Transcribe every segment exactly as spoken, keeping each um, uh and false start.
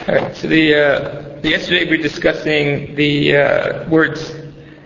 All right. So the, uh, the yesterday we were discussing the uh, words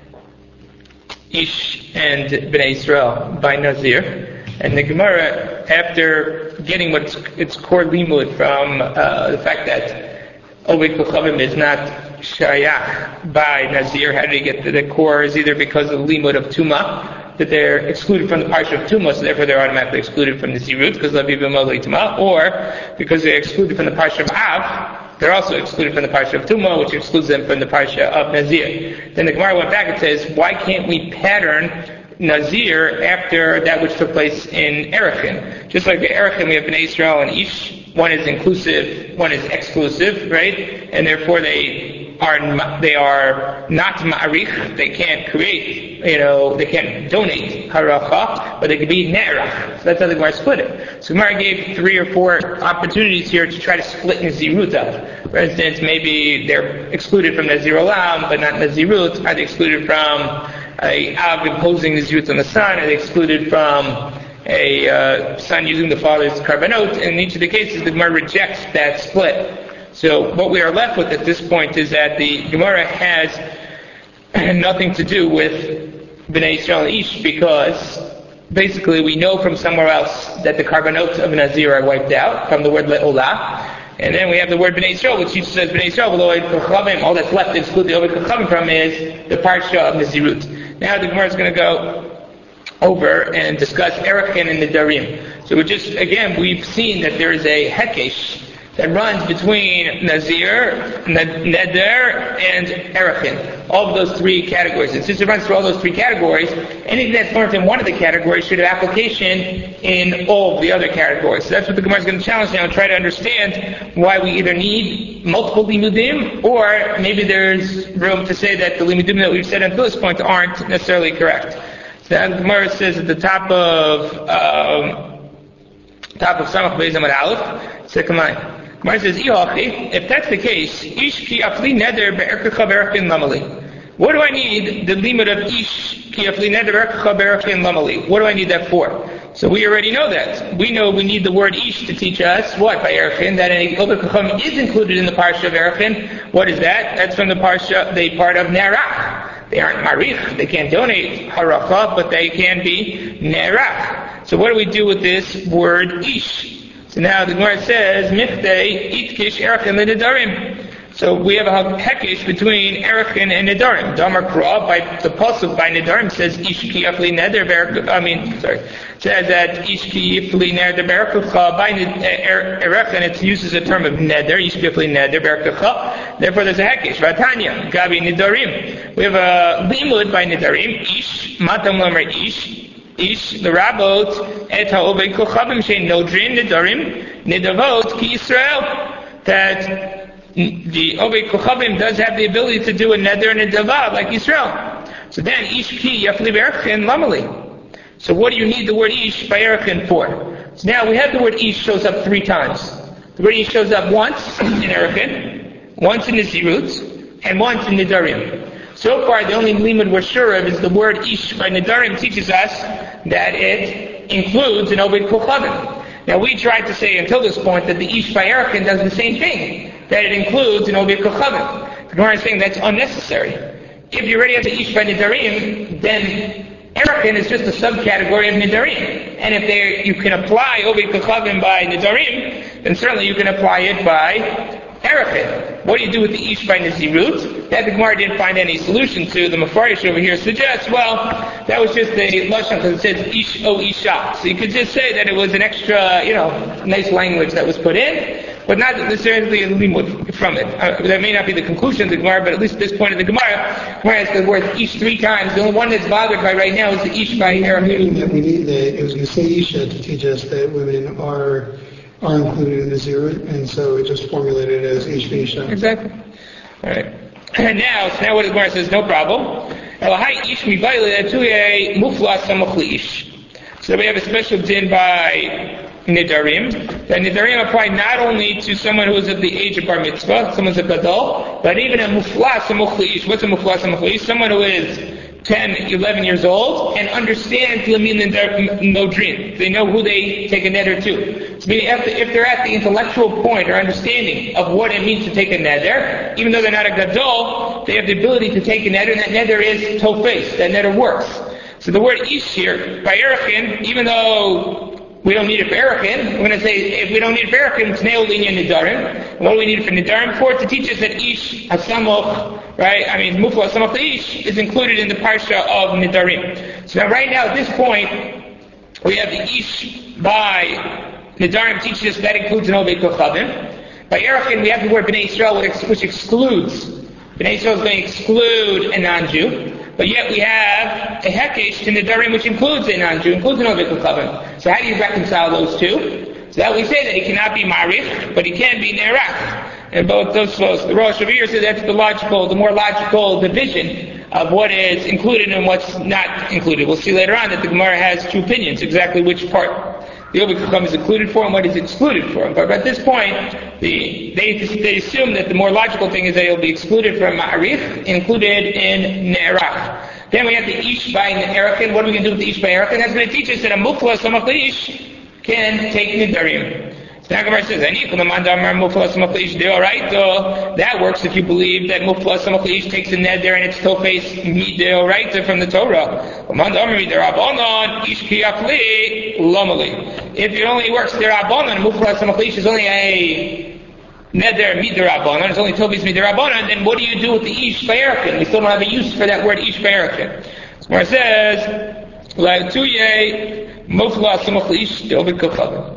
Ish and Bnei Israel by Nazir, and the Gemara, after getting what's its core limud from uh, the fact that Oved Kochavim is not Shayach by Nazir, how did he get to the core? Is either because of the limud of Tumah, that they're excluded from the parsha of Tumah, so therefore they're automatically excluded from the Zirut, because Lavi B'Molei Tumah, or because they're excluded from the parsha of Av, they're also excluded from the parsha of Tumah, which excludes them from the parsha of Nazir. Then the Gemara went back and says, why can't we pattern Nazir after that which took place in Erechim? Just like the Erechim, we have Bnei Israel and Ish. One is inclusive, one is exclusive, right? And therefore they are they are not ma'arich. They can't create, you know, they can't donate haracha, but they can be ne'erach. So that's how the Gemara split it. So Gemara gave three or four opportunities here to try to split Nazirut up. For instance, maybe they're excluded from Nazir Olam, but not Nazirut. Are they excluded from a Av imposing Nazirut on the son? Are they excluded from a uh, son using the father's karbanot? In each of the cases, the Gemara rejects that split. So what we are left with at this point is that the Gemara has nothing to do with Bnei Israel and Ish, because basically we know from somewhere else that the karbanot of Nazir are wiped out from the word le'olah, and then we have the word Bnei Israel, which teaches us Bnei Israel, all that's left to exclude the Oved Kochavim from is the parsha of Nazirut. Now the Gemara is going to go over and discuss Erechim and Nedarim. So we're just, again, we've seen that there is a hekesh that runs between Nazir, Neder, and Erechim. All of those three categories. And since it runs through all those three categories, anything that's learned in one of the categories should have application in all of the other categories. So that's what the Gemara is going to challenge now and try to understand why we either need multiple limudim, or maybe there's room to say that the limudim that we've said until this point aren't necessarily correct. So the Gemara says at the top of um, top of Samach Beis Amud Aleph, second line. Gemara says, if that's the case, Ish ki afli neder be'erkecha be'erchin lamali. What do I need the limit of Ish ki afli neder be'erkecha be'erchin lamali? What do I need that for? So we already know that. We know we need the word Ish to teach us what by Erechim, that an Oved Kochavim is included in the parsha of Erechim. What is that? That's from the parsha, the part of Nerach. They aren't marich, they can't donate haracha, but they can be nerach. So what do we do with this word Ish? So now the Gemara says, Michtei itkish Erechim lenedarim. So we have a hekesh between Erechim and Nedarim. Damar Kra, by the pasuk by Nedarim says, Ish ki yafli neder berach, I mean, sorry, says that Ish ki yafli neder berach, by Erechim it uses a term of neder, Ish ki yafli neder berach, therefore there's a hekesh. Vatanya, Gabi Nedarim. We have a limud by Nedarim, Ish, matam lamer Ish, Ish the rabot et ha'oved kochavim shein nodrin nedarim nedavot ki Yisrael, that the Oved Kochavim does have the ability to do a neder and a davav like Yisrael. So then Ish ki yafli be'erchin lamali. So what do you need the word Ish by Erechim for? So now we have the word Ish shows up three times. The word Ish shows up once in Erechim, once in Nazirut, and once in Nedarim. So far, the only limud we're sure of is the word Ish by Nedarim teaches us that it includes an Oved Kochavim. Now, we tried to say until this point that the Ish by Erechim does the same thing, that it includes an Oved Kochavim. The Gemara is saying that's unnecessary. If you already have the Ish by Nedarim, then Erechim is just a subcategory of Nedarim. And if there, you can apply Oved Kochavim by Nedarim, then certainly you can apply it by Erechim. What do you do with the Ish by Nazirut? That the Gemara didn't find any solution to. The Mefarish over here suggests, well, that was just a lashon because it says Ish o Isha. So you could just say that it was an extra, you know, nice language that was put in, but not necessarily a limud from it. Uh, that may not be the conclusion of the Gemara, but at least at this point of the Gemara, Gemara has the word Ish three times. The only one that's bothered by right now is the Ish by Erechim. That we need the, it was going to say Isha to teach us that women are are included in the Zirut, and so it just formulated as Ish Isha. Exactly. All right. And now, so now what the Gemara says, no problem. So we have a special din by Nedarim. That Nedarim apply not only to someone who is of the age of Bar Mitzvah, someone's a Gadol, but even a Muflas HaMuchli'ish. What's a Muflas HaMuchli'ish? Someone who is ten, eleven years old and understands Lamin and no dream. They know who they take a neder to. So meaning if, if they're at the intellectual point or understanding of what it means to take a neder, even though they're not a gadol, they have the ability to take a neder, and that neder is tofes, that neder works. So the word ish here, by Erichin, even though we don't need it for Erichin, we're going to say if we don't need it for Erichin, it's neolinia nidarim. And what do we need it for nidarim for? To teach us that ish hasamoch, right? I mean, mufla hasamoch ish is included in the parsha of nidarim. So now right now at this point, we have the ish by nidarim teaches us that includes an ovei kochavim. By Erichin, we have the word bnei Yisrael, which excludes. Bnei Yisrael is going to exclude a non-Jew. But yet we have a hekesh to nidarim, which includes a non-Jew, includes an ovei kochavim. So how do you reconcile those two? So that we say that he cannot be marich, but he can be nerach. And both those flows. The Rosh Hashanah says that's the logical, the more logical division of what is included and what's not included. We'll see later on that the Gemara has two opinions, exactly which part the ovei kochavim is included for and what is excluded for. But at this point, the, they they assume that the more logical thing is that he'll be excluded from ma'arich, included in ne'erach. Then we have the ish by ne'erachin. What are we going to do with the ish by ne'erachin? That's going to teach us that a mufla samach ish can take nidarim. So now Gemara says, that works if you believe that mufla samach ish takes a neder and it's tofes mideoraita from the Torah. If it only works derabanan, mufla samach ish is only a neder miderabanan, it's only tofes miderabanan, then what do you do with the ish by Erichin? We still don't have a use for that word ish by Erichin. So Gemara says, la'tuye mufla samach ish ovei kochavim.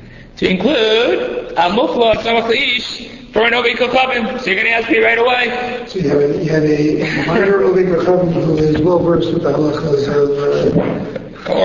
To include a mufla samach ish for an ovei kochavim. So you're going to ask me right away. So you have a, you have a minor ovei kochavim who is well versed with the halachas of. Uh,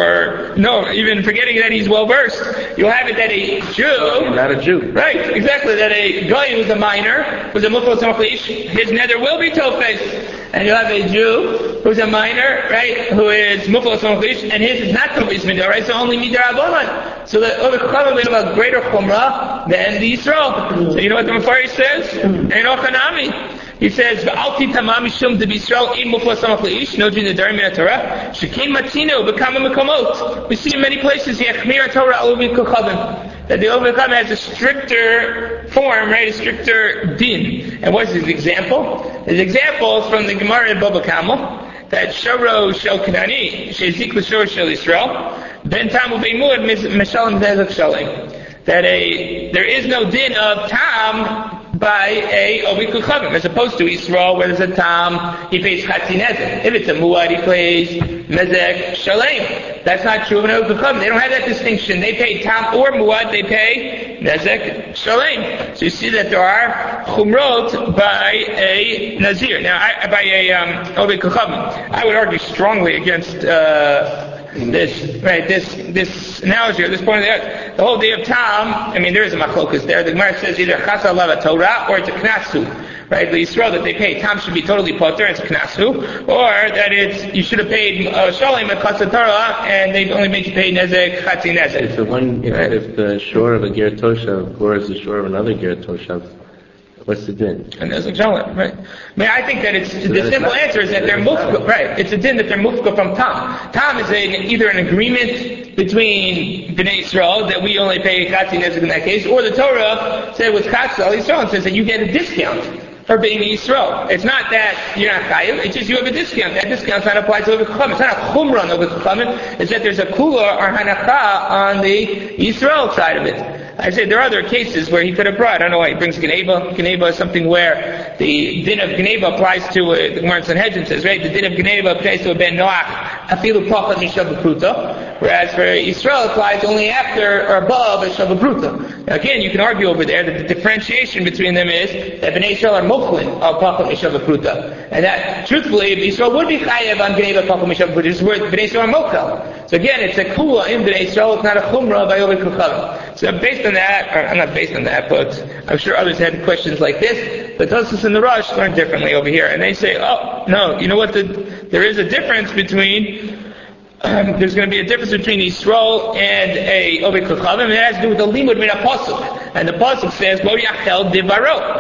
or no, even forgetting that he's well versed, you'll have it that a Jew, not a Jew, right? Exactly, that a guy who's a minor, who's a mufla samach ish, his neder will be tofes, and you'll have a Jew who's a minor, right, who is mufla samach ish, and his is not tofes midor, right? So only midarabanan. So the ovei kochavim will have a greater chumrah than the Yisrael. So you know what the Mefarish says? And Ochanami. He says, "V'alti tamam mishum de Yisrael im mufla samach ish no jin nedarim min Torah shekin matzino b'kama mekomot." We see in many places yechmir Torah al ovei kochavim, that the ovei kochavim has a stricter form, right, a stricter din. And what's his example? His example is from the Gemara in Baba Kamel, that shoro shel Kanani shezik l'shor shel Yisrael ben tam u'beimud meshalim nezek shalim. That a there is no din of tam by a ovei kochavim, as opposed to Yisrael, where there's a tam, he pays chatzi nezek. If it's a muad, he pays nezek shalem. That's not true of an ovei kochavim. They don't have that distinction. They pay tam or muad, they pay nezek shalem. So you see that there are chumrot by a nazir. Now, I, by a um, ovei kochavim, I would argue strongly against uh, this, right, this, this analogy, or this point of the earth. The whole day of Tam, I mean, there is a machlokus there. The Gemara says either chasa lava Torah, or it's a knasu, right? The Yisrael that they pay, Tam should be totally potter, it's knasu, or that it's, you should have paid uh, shalom at chasa Torah, and they only made you pay nezek, chatzi nezek. If the one, if, right. if the shore of a ger toshav bores the shore of another ger toshav, what's the din? And there's a shalom, right? I mean, I think that it's, so the simple not, answer is that they're mufka, right? It's a din that they're mufka from Tam. Tam is a, either an agreement between Bnei Yisrael that we only pay chatzi nezek in that case, or the Torah said with chatzi al Yisrael and says that you get a discount for being Yisrael. It's not that you're not chayiv, it's just you have a discount. That discount's not applied to ovei kochavim. It's not a chumrah on ovei kochavim, it's that there's a kula or hanacha on the Yisrael side of it. I say there are other cases where he could have brought, I don't know why he brings Geneva. Geneva is something where the din of Geneva applies to, uh, the Gemara in Sanhedrin says, right, the din of Geneva applies to a ben Noach, afilu pachat mishav b'pruta, whereas for Israel it applies only after or above a shav b'pruta. Now again, you can argue over there that the differentiation between them is that Bnei Israel are mochlin of pachat mishav b'pruta. And that, truthfully, Israel would be chayev on Geneva pachat mishav b'pruta, just where Bnei Israel are mochel. So again, it's a kula in Bnei Israel, it's not a chumrah by ovei kochavim. So based on that, or I'm not based on that, but I'm sure others had questions like this, but Tosfos and the Rosh learn differently over here, and they say, oh, no, you know what, the, there is a difference between, um, there's going to be a difference between Yisrael and a ovei kochavim, and it has to do with the limud min pasuk, and the pasuk says, lo yachel divaro.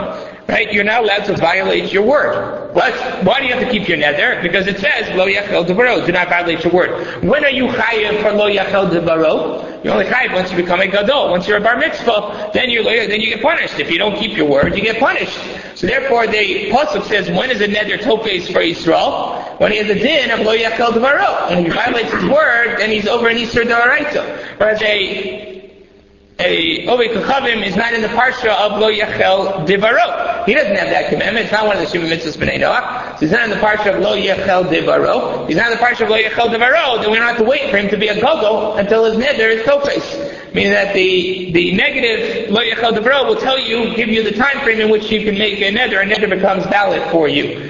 right? You're not allowed to violate your word. What? Why do you have to keep your neder? Because it says, lo yachel devaro, do not violate your word. When are you chayiv for lo yachel devaro? You're only chayiv once you become a gadol. Once you're a bar mitzvah, then you then you get punished. If you don't keep your word, you get punished. So therefore, the pasuk says, when is a neder topes for Yisrael? When he has a din of lo yachel devaro. And if he violates his word, then he's over an Isur D'Oraita. Whereas a A Ovei Kochavim is not in the parsha of Lo Yachel Devaro. He doesn't have that commandment. It's not one of the Shivim Mitzvahs B'nai Noach. So he's not in the parsha of Lo Yachel Devaro. He's not in the parsha of Lo Yachel Devaro. Then we don't have to wait for him to be a gadol until his neder is topes. Meaning that the, the negative Lo Yachel Devaro will tell you, give you the time frame in which you can make a neder, and neder becomes valid for you.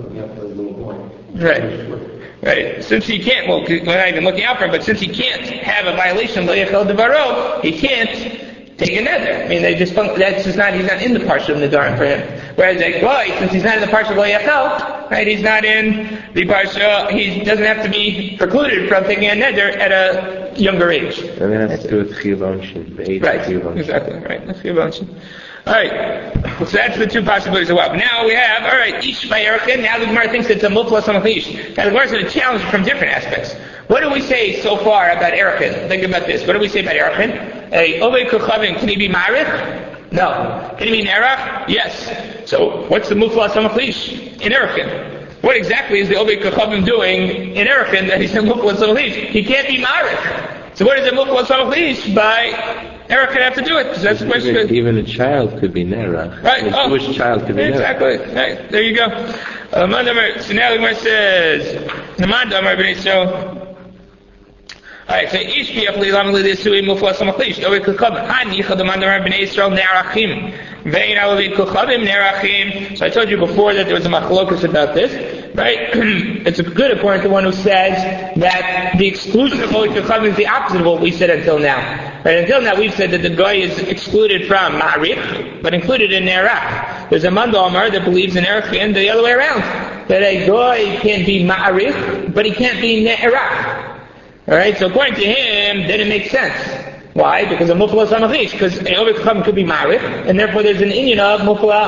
Right. Right. Since he can't, well, we're not even looking out for him, but since he can't have a violation of Lo Yachel Devaro, he can't take a neder. I mean, they just, that's just not, he's not in the parsha of Nedarim for him. Whereas a guy, since he's not in the parsha of Lo Yachel, right, he's not in the parsha, he doesn't have to be precluded from taking a neder at a younger age. And it has to do with Chiyuv Anshin, the age right. of Chiyuv Anshin. Exactly, right. That's Chiyuv Anshin. Alright, so that's the two possibilities of well. Now we have, alright, Ish by Erichin. Now the Gemara thinks it's a Mufla Samach. Now the Gemara is going to challenge from different aspects. What do we say so far about Erichin? Think about this. What do we say about Erichin? A Ovei Kochavim, can he be Marich? No. Can he be Nerach? Yes. So what's the Mufla Samach in Erichin? What exactly is the Ovei Kochavim doing in Erichin that he's a Mufla Samach? He can't be Marich. So what is a Mufla Samach by Eric could have to do it, because that's the question. Even, even a child could be nerach. Right. A oh. Jewish child could be exactly. nerach. Exactly. Right. There you go. Uh, so now the Gemara says, Naman Damar B'nai Yisrael. Alright, so Ish B'yachli Lam L'Desui Mufla Samachlish. Dovei Kochavim. Hani Chadaman Damar B'nai Yisrael Nerachim. Vein Alavei Kochavim Nerachim. So I told you before that there was a machlokus about this, right? It's good according to one who says that the exclusion of Ovei Kochavim is the opposite of what we said until now. Right, until now we've said that the guy is excluded from Ma'arich, but included in Nerach. There's a Mandalmar that believes in Nerach and the other way around. That a guy can be Ma'arich, but he can't be Nerach. Alright, so according to him, then it makes sense. Why? Because of Mufla Samach, because a Ovei Kochavim could be Ma'arich, and therefore there's an inyan of Mufla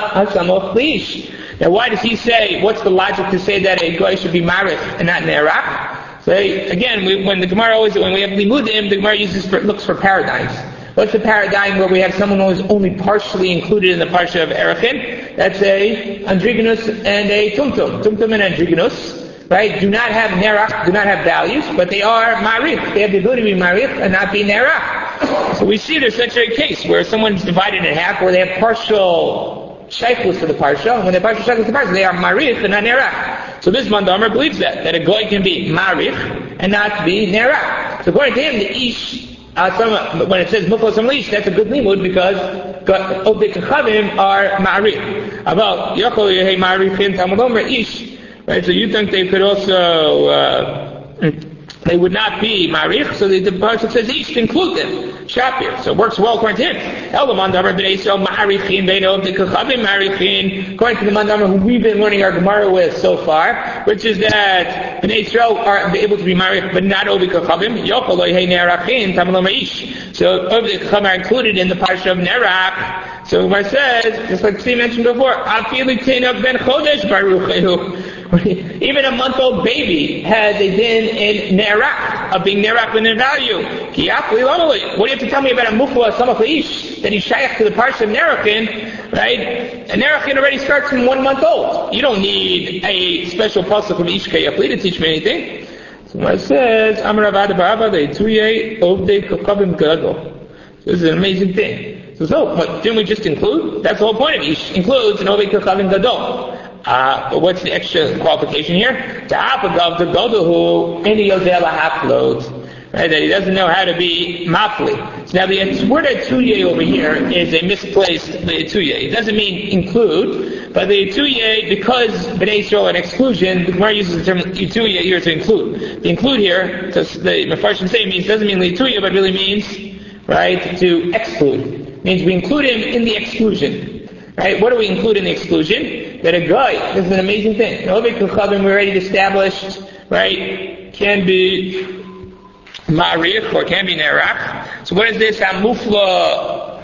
Samach. Now why does he say, what's the logic to say that a guy should be Ma'arich and not Nerach? So again, we, when the Gemara always, when we have limudim, the Gemara uses for, looks for paradigms. What's the paradigm where we have someone who is only partially included in the parsha of Erichin? That's a Andrigonus and a Tumtum. Tumtum and Andrigonus, right, do not have Nerach, do not have values, but they are Ma'arich. They have the ability to be Ma'arich and not be Nerach. So we see there's such a case where someone's divided in half, where they have partial shaykhus to the parsha. When they partial shaykhus to the parsha, they are Ma'arich and not Nerach. So this Mandamar believes that, that a goy can be Ma'arich and not be Nerach. So according to him, the Ish, uh, when it says Mufla Samach, that's a good limud because Ovei Kochavim are Ma'arich. About Yochel Yehei Ma'arichin Talmud Omer Ish. Right, so you think they could also, uh, they would not be Ma'arich, so the, the parsha says Ish to include them. Shapir. So it works well according to him. According to the Mandamar who we've been learning our Gemara with so far, which is that Bnei Yisrael are able to be Ma'arich, but not Ovei Kochavim. So Ovei Kochavim are included in the parsha of Nerach. So Gemara says, just like Steve mentioned before, even a month-old baby has a din in Nerach, of being Nerach in their value. What do you have to tell me about a Mufla Samach Ish, that he's shaykh to the parsha of Nerachin, right? And Nerachin already starts from one month old. You don't need a special pasuk from Ish Kayapli to teach me anything. So when it says, Amar Avad Ba'ava, the Tuye Ovdei Kochavim Gadol. This is an amazing thing. So, so, but didn't we just include? That's the whole point of Ish. Includes an Ovdei Kochavim Gadol. Uh, but what's the extra qualification here? Ta'apagav the Gadol who any Yodeh lahaflot. Right, that he doesn't know how to be mafli. So now the word etuye over here is a misplaced etuye. It doesn't mean include, but the etuye, because Bnei Yisrael an exclusion, the Gemara uses the term etuye here to include. The include here, because the Mefarshim say means doesn't mean etuye, but really means right to exclude. It means we include him in the exclusion. Right? What do we include in the exclusion? That a guy, this is an amazing thing. Ovei Kochavim we already established, right, can be Ma'arich or can be Nerach. So what is this? Mufla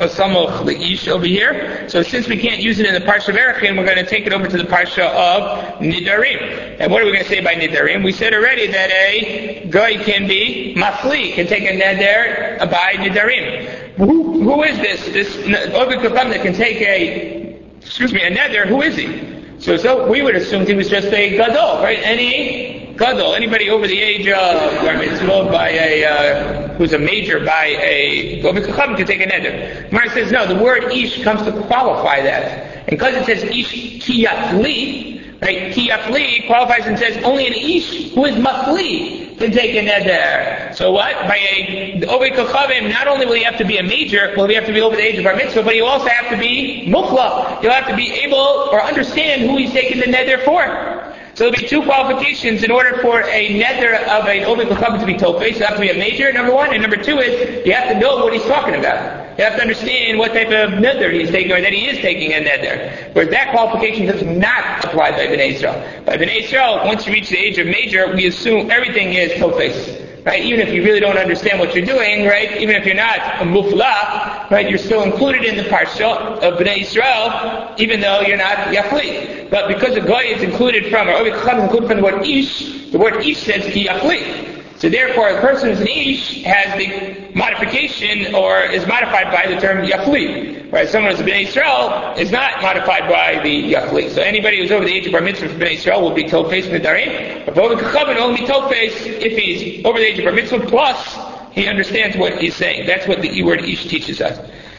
Samuch Leish over here. So since we can't use it in the Parsha of Erechim, we're going to take it over to the Parsha of Nidarim. And what are we going to say by Nidarim? We said already that a guy can be Mafli, can take a Neder by Nidarim. Who, who is this? This Oved Kacham that can take a, excuse me, a Neder, who is he? So, so we would assume he was just a Gadol, right? Any Gadol, anybody over the age of bar mitzvah by a, uh, who's a major by a Oved Kacham can take a Neder. Gemara says no, the word Ish comes to qualify that. And because it says Ish Kiyafli, right? Kiyafli qualifies and says only an Ish who is Mafli can take a neder. So what? By a Oved Kachavim, not only will he have to be a major, will he have to be over the age of bar mitzvah, but he'll also have to be mukhla. He'll have to be able or understand who he's taking the neder for. So there'll be two qualifications in order for a neder of an Oved Kachavim to be tofes. You have to be a major, number one, and number two is you have to know what he's talking about. You have to understand what type of neder he's taking, or that he is taking a neder. Whereas that qualification does not apply by Bnei Israel. By Bnei Israel, once you reach the age of major, we assume everything is tofes. Right? Even if you really don't understand what you're doing, right? Even if you're not a mufla, right? You're still included in the parsha of Bnei Israel, even though you're not yafli. But because the goy is included from, or Oved Kacham is included from the word ish, the word ish says ki yafli. So therefore, a person who's an ish has the modification, or is modified by the term yafli. Whereas someone who's a Bnei Israel is not modified by the yafli. So anybody who's over the age of bar mitzvah for Bnei Israel will be tofes Nidarim. But Oved Kacham will only be tofes if he's over the age of bar mitzvah, plus he understands what he's saying. That's what the word ish teaches us.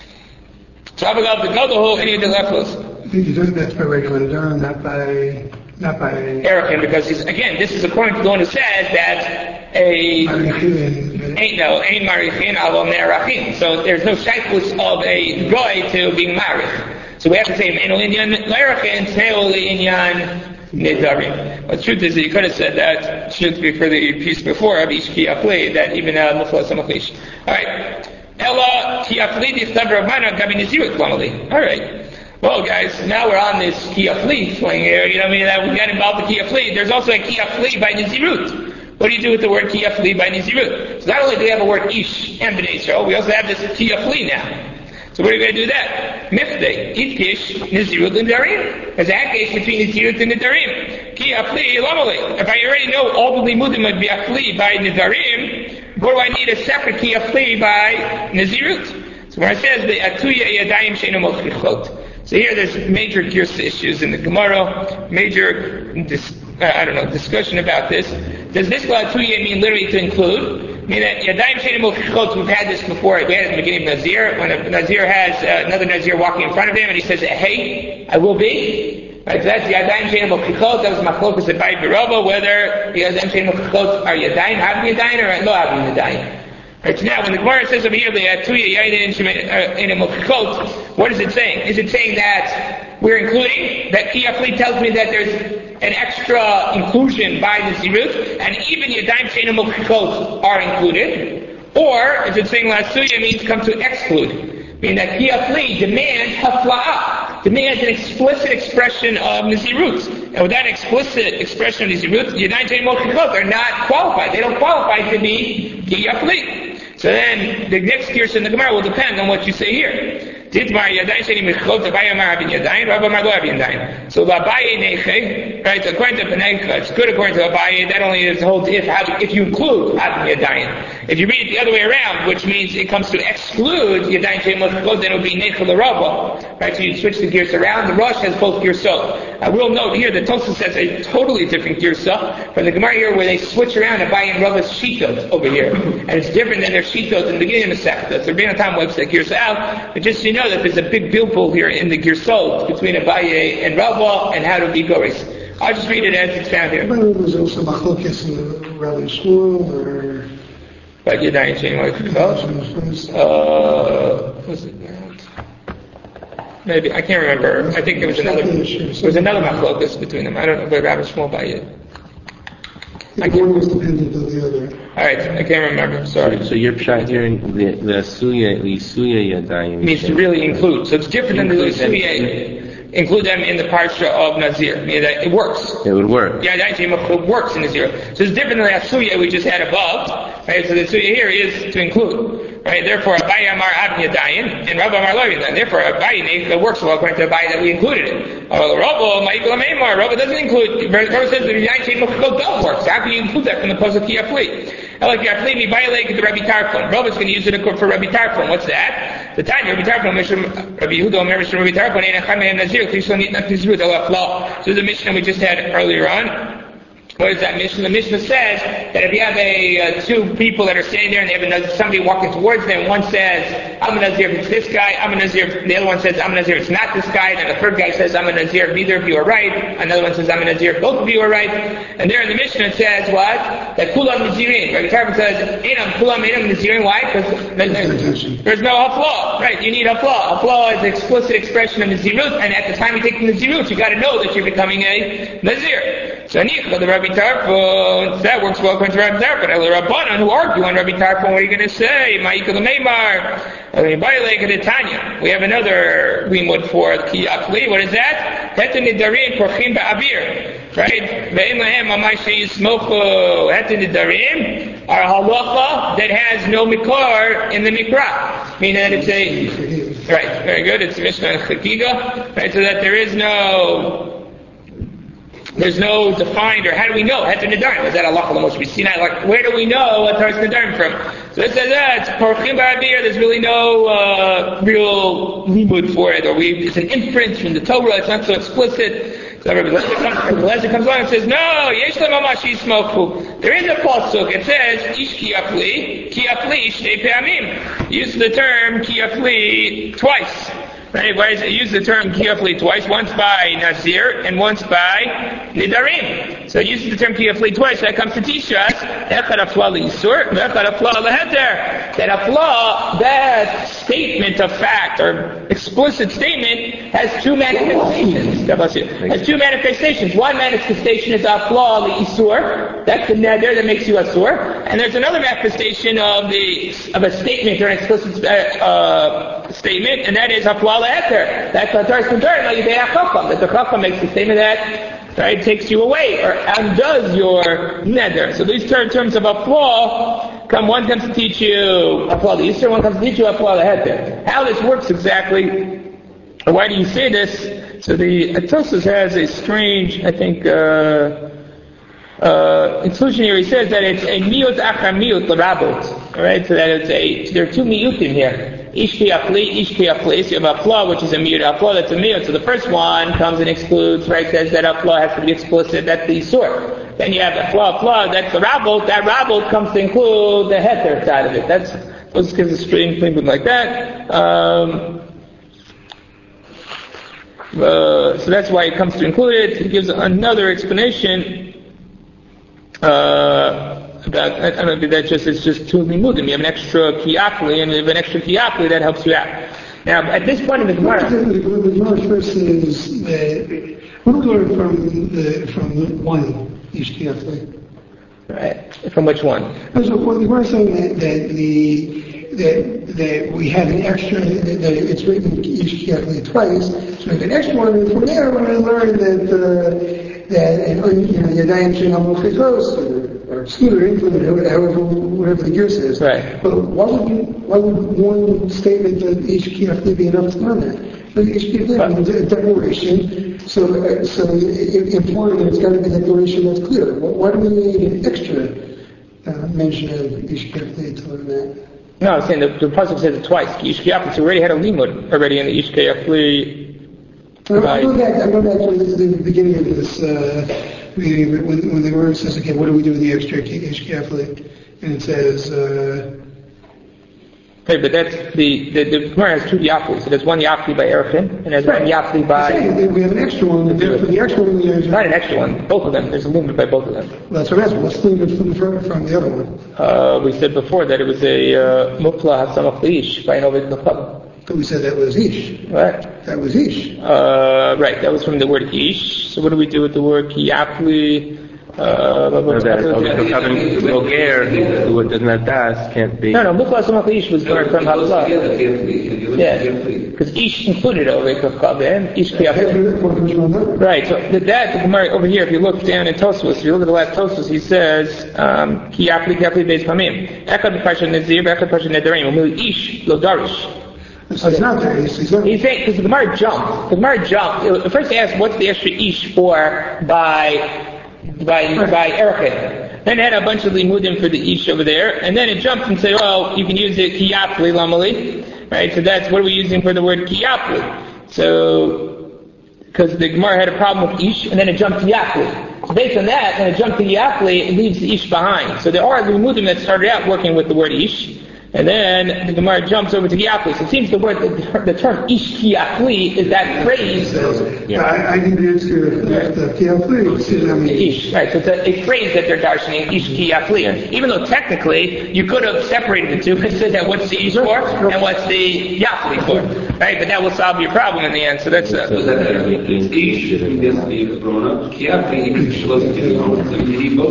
So Abagav the Gadol, any of the leftos. I think you do that by regular Nidarim, not by not by Erechim, because he's, again, this is according to the one who says that a ain't no ain't marichin alom ne'arachim. So there's no shaykhus of a goy to being married. So we have to say eno inyan le'erachin te'ol inyan nidarim. But the truth is that you could have said that shouldn't be for the piece before of ishki afli that even uh mufla samachlish. All right. Ella ki afli dichtav Ravana gabi nizirut lamali. All right. Well, guys, now we're on this Kiyafli swing here. You know what I mean? That we got involved with Kiyafli. There's also a Kiyafli by Nizirut. What do you do with the word Kiyafli by Nizirut? So not only do we have a word Ish and Bnei Israel, we also have this Kiyafli now. So what are we going to do that? Mifte, Itkish, Nizirut, and Nidarim. There's a hakesh between Nizirut and Nidarim. Kiyafli, Lamali. If I already know all the limudim of Kiyafli by Nidarim, what do I need a separate Kiyafli by Nizirut? So when it says the Atuya Yadayim Sheinu Mochrichot. So here there's major girsa issues in the Gemara, major, dis, uh, I don't know, discussion about this. Does this Atuya mean literally to include? I mean that Yadayim Sheinu Mochrichot, we've had this before, we had it at the beginning of Nazir, when a Nazir has uh, another Nazir walking in front of him and he says, hey, I will be. Right, so that's Yadayim Sheinu Mochrichot, that was Machlokas at Bai Berova, whether Yadayim Sheinu Mochrichot are Yadayim, having Yadayim, or lo having Yadayim. Right, so now when the Gemara says over here, what is it saying? Is it saying that we're including, that Kiyafli tells me that there's an extra inclusion by the Zirut, and even Yadayim Sheinu Mochrichot are included? Or is it saying Lasuya means come to exclude? Meaning that Kiyafli demands hafla'ah, demands an explicit expression of Nazirut. And with that explicit expression of Nazirut, Yadayim Sheinu Mochrichot are not qualified. They don't qualify to be Kiyafli. So then, the next verse in the Gemara will depend on what you say here. Ditmar Yadayim Sheinu Mochrichot, Abaye Amar Havin Yadayim, Rabba Amar Lo Havin Yadayim. So Abaye Neche, right? According to Penecha, it's good according to Abaye. That only is holds if if you include Havin Yadayim. If you read it the other way around, which means it comes to exclude Yadayim Sheinu Mochrichot, then it would be Neche LeRabba, right? So you switch the gears around. The Rosh has both gearsot. I will note here that Tosfos has a totally different gearsot from the Gemara here, where they switch around Abaye and Rabba's shitot over here, and it's different than their shitot in the beginning of the Masechta. So Rabbeinu Tam wipes that gears out, but just so you know that there's a big bilpul here in the gearsot between Abaye and Rabba and how to be goris. I'll just read it as it's found here. But there's also machlokes in the Rabbi Shmuel, or but Yadayim Sheinu Mochrichot. Uh, was it that? Maybe I can't remember. I think there was another. There was another machlokas between them. I don't know if Rabbi Shmuel by it. I can't. One was dependent on the other. All right, I can't remember. Sorry. So, so your pshat here, the the suya, the suya yadayim means to really include. So it's different than the suya. Include them in the parsha of Nazir. I mean, that it works. It would work. Yeah, it works in Nazir. So it's different than the suya we just had above. Right? So the suya here is to include. Right? Therefore, Abaye Amar Ab Yadayin, and Rabba Amar Lo Yadayin. Therefore, Abaye it works well according to Abaye that we included it. Well, Rabba Ma'ikol Meimar. Rabba doesn't include. Rabba says the Yadayin Shein Mechukot don't work. So how can you include that from the pasuk Ki Afli? I like Yafli Mi Bayalek the Rabbi Tarfon. Rabba's going to use it for Rabbi Tarfon. What's that? The Tanya Rabbi Tarfon, Rabbi Yehuda Omer Mishra Rabbi Tarfon, Ein Acham Ein Nazir, Chishon Nitnat Nizrut Ala Fla. So the Mishnah we just had earlier on. What is that Mishnah? The Mishnah says that if you have a uh, two people that are standing there and they have a, somebody walking towards them, one says, I'm a Nazir if it's this guy, I'm a Nazir, the other one says, I'm a Nazir if it's not this guy, then the third guy says, I'm a Nazir if neither of you are right, another one says, I'm a Nazir if both of you are right, and there in the Mishnah it says what? That Kulam Nazirin. Rabbi Tarfon says, Einam Kulam Einam Nazirin. Why? Because there's, there's no hafla, right? You need hafla. Hafla is an explicit expression of Nazirut, and at the time you take the Nazirut, you got to know that you're becoming a Nazir. So the Rabbi Tarfon, that works well according to Rabbi Tarfon. El Rabbanan, who argue on Rabbi Tarfon, what are you going to say? Ma'ikol Meimar, Tanya. We have another limud for Ki Afli. What is that? Hetin Nidarim Korchim Ba'abir. Right? Ve'im Lahem Amay She'yismochu Hetin Nidarim are halacha that has no mikar in the mikra. Meaning that it's a, right, very good, it's Mishnah and Chagiga. Right, so that there is no There's no defined, or how do we know? Heter Nidarim. Is that Allah Moshe Sinai? Like, where do we know what Torah's Nidarim from? So it says that it's Porchim Ba'abir. There's really no uh, real limud for it, or we, it's an inference from the Torah. It's not so explicit. So the Lezer comes along and says, no, Yesh Lemamash Yismochu. There is a pasuk. It says, Ish Ki Afli, Ki Afli Shtei Pe'amim. Use the term Ki Afli twice. Right? Why does it use the term Ki-Afli twice? Once by Nazir and once by Nidarim. So it uses the term Ki-Afli twice. That comes to teach us Echad Afla L'Yisur, Echad Afla L'Heter. That Afla, that statement of fact or explicit statement has two manifestations. Has two manifestations. One manifestation is Afla L'Yisur. That's the neder that makes you Asur. And there's another manifestation of the of a statement or an explicit uh, uh, statement, and that is Afla L'Heter. That's the Torah's concern, like Yidei HaChacham, that the Chacham makes the statement that, right, takes you away or undoes your neder. So these ter- terms of Afla come, one comes to teach you Afla L'Yisur, one comes to teach you Afla L'Heter. How this works exactly, or why do you say this? So the Tosfos has a strange, I think, uh, uh, inclusion here. He says that it's a miut achar miut l'rabot. Alright, so that it's a, there are two miutim here. Ish Ki Afli, Ish Ki Afli. So you have Afla, which is a miut. Afla, that's a miut. So the first one comes and excludes, right, says that Afla has to be explicit, that's the Yisur. Then you have Afla, Afla, that's the rabot. That rabot comes to include the heter side of it. That's, those gives a strange thing like that. Um, uh, so that's why it comes to include it. He gives another explanation. Uh, about, I don't know, that just, it's just two limudim. You have an extra Ki-Afli, and you have an extra Ki-Afli, that helps you out. Now, at this point in the Gemara, the Gemara first says that, what do we learn from the, from one Ish Ki-Afli? Right. From which one? So, well, the Gemara is saying that, that the, that, that we have an extra, that, that it's written Ish Ki-Afli twice, so we have an extra one, and from there we're going to learn that, uh, that, you know, Yadayim Shein Mechukot, or excluded or included, however, whatever the gear says. Right. But why would you, why would one statement that Ish Ki-Afli be enough to learn that? But Ish Ki-Afli means a declaration, so, so implying that it's got to be a declaration that's clear. Why do we need an extra uh, mention of Ish Ki-Afli to learn that? No, I'm saying the, the pasuk says it twice. Ish Ki-Afli, so we already had a limud already in the Ish Ki-Afli. I go back, I go back to the beginning of this, uh, when, when the word says, okay, what do we do with the extra Ish Ki-Afli? And it says, uh, okay, but that's the, the, the Gemara has two Yafli. So there's one Yafli by Erechim, and there's right. one Yafli by... We have an extra one, but for the extra one we have... Not an extra one, both of them. There's a limit by both of them. Well, that's what I'm asking. What's the limit from, from, from the other one? Uh, we said before that it was a uh, Mutla Hasamach Lish by an Oved L'Chav. But we said that was Ish. Right. That was Ish. Uh, right, that was from the word Ish. So what do we do with the word Ki-Afli? Uh, No, that Boger, who does not das, can't be. no, no, Mufla Samach Ish was learned from Havlah. Yeah, because Ish included Ovei Kavim, Ish Kiyafli. Right, so the, that, the Gemara over here, if you look down in Tosfos, if you look at the last Tosfos, he says, um, Kiyafli Kiyafli Beis Pamim. Echad B'Parshat Nazir, Echad B'Parshat Nedarim, Umil Ish Lo Darish. So it's not there. He's, he's not. He's saying, because the Gemara jumped. The Gemara jumped. First they asked, what's the extra Ish for by by by Erechim. Then it had a bunch of limudim for the ish over there, and then it jumped and said, well, you can use it kiyapli lamali, right? So that's what are we using for the word kiyapli? So, because the Gemara had a problem with ish, and then it jumped to yapli. So based on that, when it jumped to yapli, it leaves the ish behind. So there are limudim that started out working with the word ish, and then the Gemara jumps over to Kiyapli. So it seems the word, the, the term Ish Kiyapli is that phrase. Yeah, I, I can answer the Kiyapli. Ish, right? So it's a, a phrase that they're darshaning Ish Kiyapli. And even though technically you could have separated the two and said that what's the Ish for and what's the Yapli for, right? But that will solve your problem in the end. So that's. Uh, so that Ish is the pronoun. Kiyapli was the pronoun. So you need both.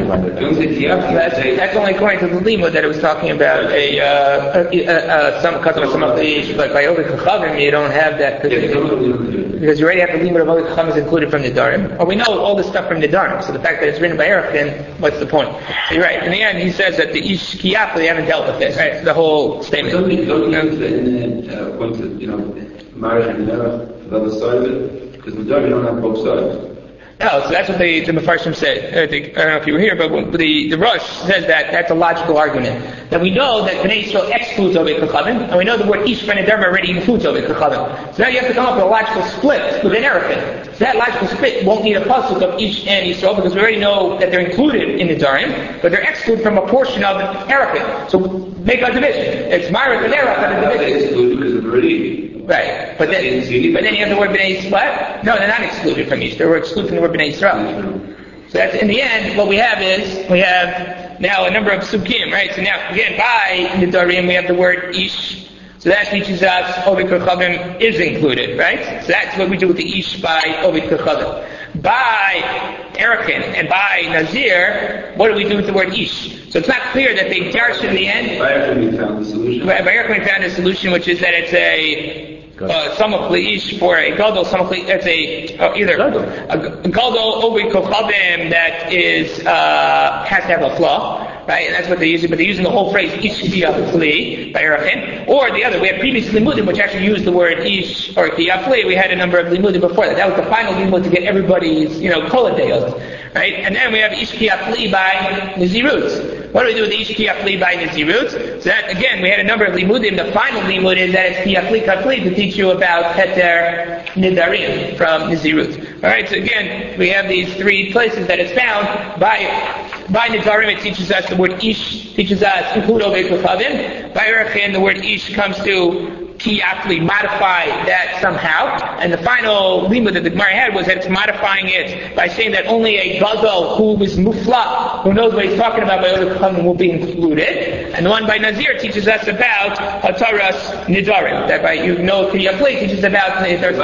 That's, that's only according to the lima that it was talking about a. Uh, uh, uh, uh, some customer, some of the but by Ovei Kachavim you don't have that because you already have the limit of Ovei Kachavim is included from the Darim. Or we know all this stuff from the Darim. So the fact that it's written by Erech, then what's the point? So you're right. In the end, he says that the Ish Kiyaf they haven't dealt with it. Right? The whole statement. Don't we don't we in the uh, point that you know marriage and Erech the other side of it because the Darim don't have both sides. No, so that's what the, the Mefarshim say. I, think, I don't know if you were here, but the, the Rosh says that that's a logical argument. That we know that Bnei Yisrael excludes Ovei Kachavim, and we know the word Ish Ben Ederim already includes Ovei Kachavim. So now you have to come up with a logical split within Erechim. So that logical split won't need a pasuk of Ish and Yisrael, because we already know that they're included in the Darim, but they're excluded from a portion of Erechim. So make a division. It's Myra and Erech and a division. They're excluded because of already. Right, but then, but then you have the word Bnei Yisrael. No, they're not excluded from Ish. They're excluded from the word Bnei Yisrael. So that's in the end. What we have is we have now a number of psukim, right? So now again, by the Darim we have the word Ish. So that teaches us Ovei Kachavim is included, right? So that's what we do with the Ish by Ovei Kachavim. By Erechim and by Nazir, what do we do with the word Ish? So it's not clear that they darshed in the end. By Erechim we found the solution. By Erechim we found a solution, which is that it's a Uh, Samach Leish for a Gadol, Samach Leish, that's a, uh, either a Gadol Ovei Kachavim that is, uh, has to have a flaw, right? And that's what they're using, but they're using the whole phrase Ish Kiyafli by Erechim. Or the other, we had previous Limudim which actually used the word Ish or Kiyafli. We had a number of Limudim before that. That was the final Limud to get everybody's, you know, Koladeos, right? And then we have Ish Kiyafli by Nazirut. What do we do with the Ish Kiyafli by Nazirut? So that, again, we had a number of Limudim. The final Limud is that it's Kiyafli Kafli to teach you about Heter Nidarim from Nazirut. Alright, so again, we have these three places that it's found. By by Nidarim it teaches us the word Ish, teaches us include Ovei Kachavim. By Erechim the word Ish comes to Kiyafli, modify that somehow. And the final limud that the Gemara had was that it's modifying it by saying that only a Gadol who is mufla, who knows what he's talking about by Ovei Kachavim will be included. And the one by Nazir teaches us about Hataras Nidarim. That by, you know, Kiyafli teaches about the Hataras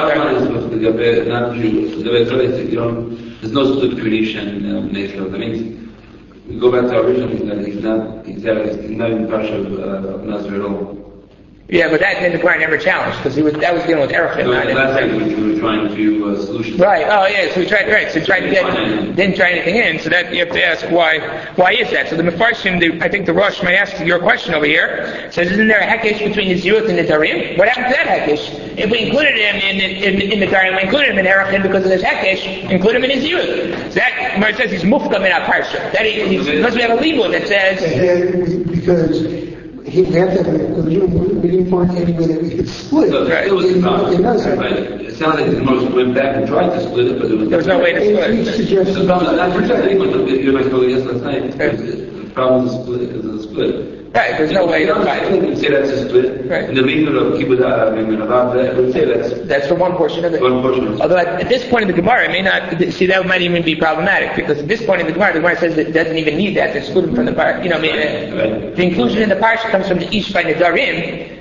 Nidarim. There's no split between Ish and Bnei Yisrael. That means, we go back to our original, that he's not, he's not in Parsha of Nazir at all. Yeah, but that then the Gemara never challenged because he was that was dealing with Erechim. No, last time we were trying to uh, solution. Right. Oh yeah. So we tried. Right. So we tried to get didn't try anything in. So that you have to ask why. Why is that? So the Mefarshim, the, I think the Rosh might ask your question over here. Says, isn't there a hekesh between the Zirut and the Darim? What happened to that hekesh? If we included him in in, in, in the Darim, we included him in Erechim because of this hekesh. Include him in his Zirut. So that Gemara says he's mufkam in our parsha. That he, he's, because we have a limud that says yeah, because. He had that we didn't find any way that we could split. So right. It was it, it, right. It sounds like the most went back and tried to split it, but there was, there was no way to split it. He suggested the problem is not for anyone. You might go yes last night. The problem is the split. Is the split. Right, there's no way to fight it. You can say that's a split. Right. And the meaning of Kibbutz, I would say that's... That's for one portion of it. One portion of it. Although at, at this point in the Gemara, it may not... See, that might even be problematic, because at this point in the Gemara, the Gemara says that it doesn't even need that to exclude him from the Parsha. You know, I mean, right. The inclusion in the Parsha comes from the Ish by Nedarim.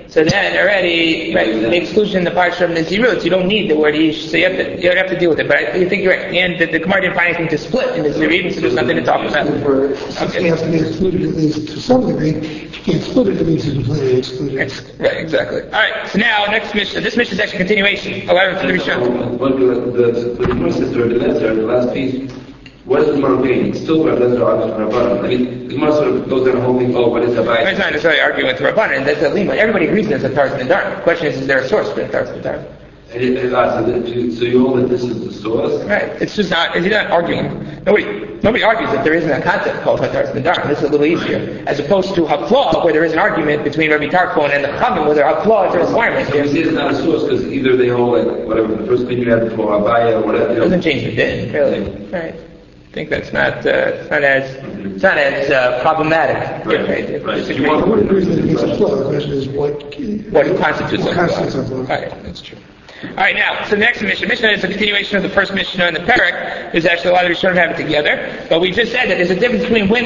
So then already, right, the exclusion in the parsha of Nazirut, you don't need the word ish, so you have to, you don't have to deal with it. But I, I think you're right. And the, the Gemara didn't find anything to split in Nazirim, so there's nothing to talk about. For, since Okay. it has to be excluded at least to some degree, if you can't split it, it means it's completely excluded. Ex- right, exactly. All right, so now next mission. This mission is actually a continuation. eleven to the Rishon. What the the the Gemara says to Rabbi Lezer, the last piece. What is the Gemara opinion? It's still Rabbi Lezer argues for Rabbanan. I mean, the Gemara sort of goes down the whole thing. Oh, what is Abayis? It's not necessarily arguing with Rabbanan. That's a lima. Everybody agrees there's a Tarzan Nedarim. The question is, is there a source for the Tarzan Nedarim? And it, it, ah, so, that you, so you hold that this is the source? Right. It's just not. It's not arguing. Nobody. Nobody argues that there isn't a concept called Tarzan Nedarim. This is a little easier, as opposed to Haflah, where there is an argument between Rabbi Tarfon and the Chachamim, whether Haflah is a requirement. So you say it's not a source because either they hold like whatever the first thing you had before Abaya or whatever. It doesn't change the din, really. Right. I think that's not. Uh, it's not as. It's not as uh, problematic. Right. Right. Right. Disagree. I would agree that it means a flow. The question is what, What constitutes what a constitutes flow? a flow. All right, that's true. All right, now, so the next Mishnah. Mishnah is a continuation of the first Mishnah in the Perek. There's actually a lot of Rishonim have it together. But we just said that there's a difference between women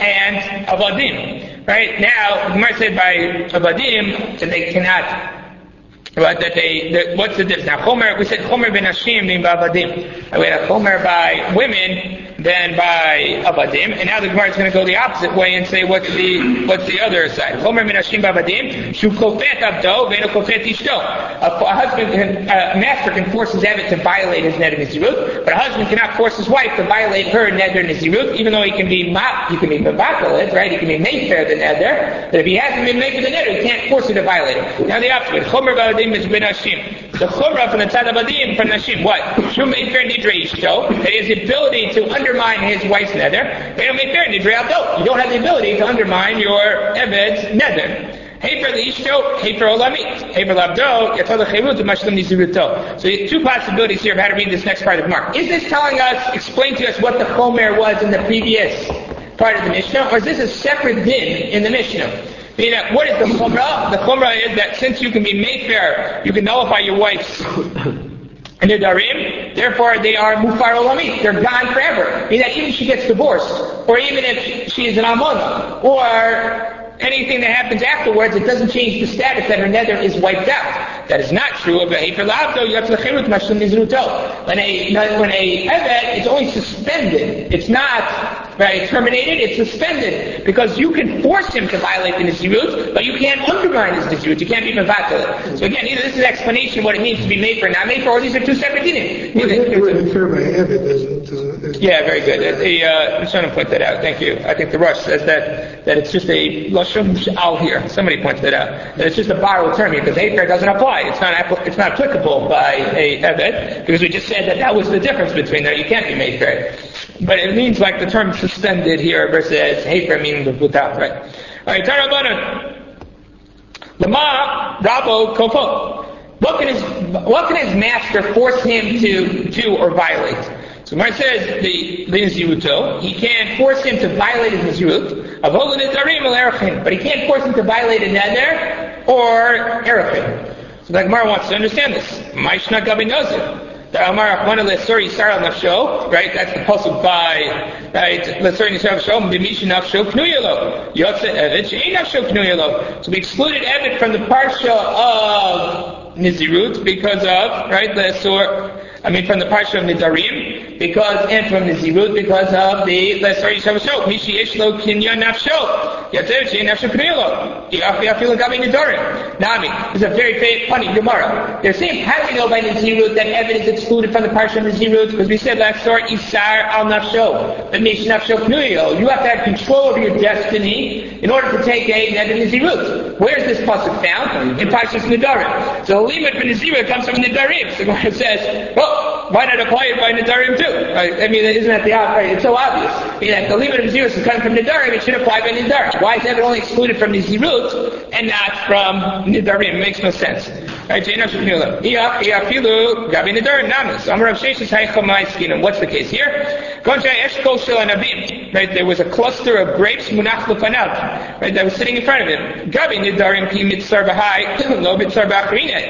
and Avadim. Right? Now, the Gemara said by Avadim that they cannot, right, that they, that, what's the difference? Now, Chomer, we said Chomer ben Hashim being by Avadim. And we had Chomer by women than by Avadim. And now the Gemara is going to go the opposite way and say what's the what's the other side. Chomer ben Hashim by Avadim, Shu kofet abdo, ve'eno kofet ishto. A husband can, a master can force his abbot to violate his neder nizirut, but a husband cannot force his wife to violate her neder nizirut, even though he can be ma, he can be mavakel, right? He can be made fair the neder, but if he hasn't been made for the neder, he can't force her to violate it. Now the opposite. Chomer by Avadim is ben Hashim. The Chumrah from the tzad of Avadim from Hashim. What? Shu made fair nidrei ishto. That he has the ability to undermine his wife's neder. They don't make fair nidrei abdo. You don't have the ability to undermine your ebed's neder. Hefer l'ishto, hefer olamit. Hefer l'abdo, yatzal l'chevut, u'mashlim niziruto. So you have two possibilities here of how to read this next part of Mark. Is this telling us, explain to us what the chomer was in the previous part of the Mishnah, or is this a separate din in the Mishnah? Meaning, what is the chumrah? The chumrah is that since you can be made fair, you can nullify your wife's nidarim, therefore they are mufar olamit, they're gone forever. Meaning that even if she gets divorced, or even if she is an almana, or anything that happens afterwards, it doesn't change the status that her nether is wiped out. That is not true of a hefer l'abdo, you have to l'chirut mashlim nizruto. When a, when a evet is only suspended, it's not, right, terminated, it's suspended, because you can force him to violate the nizirut, but you can't undermine his nizirut, you can't be mevatel. So again, either this is an explanation of what it means to be made for, not made for, or these are two separate dinim. The word fair by evet doesn't, doesn't, doesn't. Yeah, very good. The, uh, I'm trying to point that out. Thank you. I think the Rush says that, that it's just a lashon sh'al here. Somebody pointed that out. That it's just a borrowed term here, because hefer doesn't apply. It's not, it's not applicable by a evet, because we just said that that was the difference between there. You can't be made fair. But it means like the term suspended here versus hefer meaning the butal, right? Alright, Tarabanan. Lama Rabo Kofo. What can his what can his master force him to do or violate? So Mar says the the Niziruto, he can force him to violate his Nizirut, but he can't force him to violate a neder or erachin. So the Gemara wants to understand this. Maishna Gabi Nazir. The Amar Achmana Lesori Saral Nafsho, right? That's the pasuk by, right? Lesori Nafsho, Bimisha Nafsho Knuyalo. Yotze Evet, Shein Nafsho Knuyalo. So we excluded Evet from the parsha of Nizirut because of, right? Lesor, I mean from the parsha of Nidarim, because, and from Nizirut because of the Lesori Nafsho. Mishi Ishlo Kinyan Nafsho. Yotze Evet, Shein Nafsho Knuyalo. Yafilu Gabi Nidarim. Nami. This is a very funny Gemara. They're saying, how do we know by Nizirut that Evet is excluded from the parsha of Nizirut? Because we said last story, Isar al Nafsho. That means Nafsho Knuyo. You have to have control over your destiny in order to take a Neder Nizirut. Where is this pasuk found? In Parshas Nidarim. So the limit for Nizirut comes from Nidarim. So it says, well, why not apply it by Nidarim too? Right? I mean, isn't that the obvious? It's so obvious. I mean, that the limit of Nizirut is coming from Nidarim, it should apply by Nidarim. Why is that only excluded from Nizirut and not from Nidarim? It makes no sense. Right? What's the case here? Right? There was a cluster of grapes munach lefanav, right, that was sitting in front of him. Gabi nidarim ki mitzar b'hai, lo mitzar b'achrine.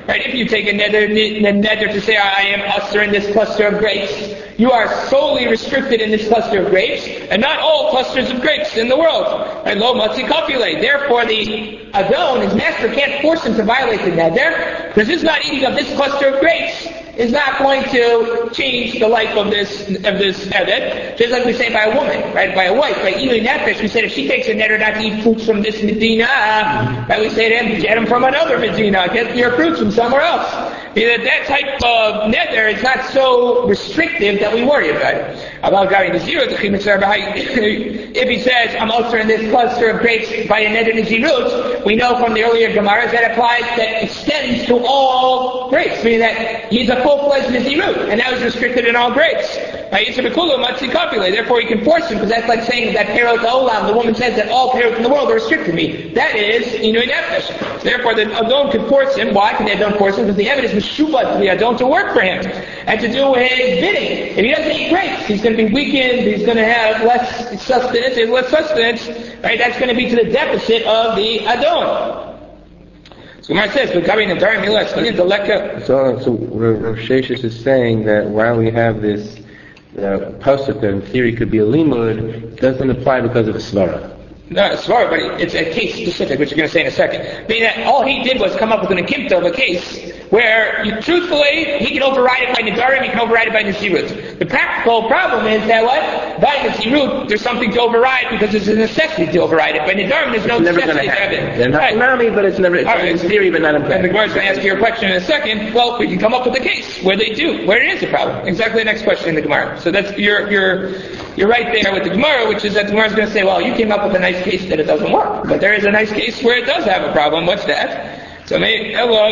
right? If you take a nether, nether to say, I am usher in this cluster of grapes, you are solely restricted in this cluster of grapes, and not all clusters of grapes in the world. Right? Lo matzi kapile. Therefore, the Adon, his master, can't force him to violate the nether, because his not eating of this cluster of grapes is not going to change the life of this of this Eved, just like we say by a woman, right? By a wife, by eating nefesh, we said if she takes a nether not to eat fruits from this Medina, right? We say to him, get them from another Medina, get your fruits from somewhere else. That that type of nether is not so restrictive that we worry about it. About Gari Nazirut, if he says, I'm also in this cluster of grapes by a nether Nazirut, we know from the earlier Gemaras that applies, that extends to all grapes, meaning that he's a full-fledged Nazirut, and that was restricted in all grapes. Therefore he can force him, because that's like saying that Perot Olam, the woman says that all Perot in the world are restricted to me. That is Inui Nefesh. Therefore the Adon can force him. Why can the Adon force him? Because the evidence is Shubat to the Adon to work for him, and to do his bidding. If he doesn't eat grapes, he's going to be weakened, he's going to have less sustenance, and less sustenance, right? That's going to be to the deficit of the Adon. So Gemara says, "But Gabi Nadarim Milas the Leka." So, so Rav Sheshes is saying that while we have this uh, pasuk that in theory could be a limud, it doesn't apply because of a svara. No, it's svara, but it's a case specific, which you're going to say in a second. Meaning that all he did was come up with an akimta of a case where, you, truthfully, he can override it by Nadarim, he can override it by Nazirut. The practical problem is that what? By Nazirut, there's something to override because there's a necessity to override it. By Nadarim, there's no it's never necessity to have it. They're not right. Nami, but it's never, it's right. in theory, but not in practice. And the Gemara is going to ask you your question in a second. Well, we can come up with a case where they do, where it is a problem. Exactly the next question in the Gemara. So that's, you're, you're, you're right there with the Gemara, which is that the Gemara is going to say, well, you came up with a nice case that it doesn't work. But there is a nice case where it does have a problem. What's that? So maybe,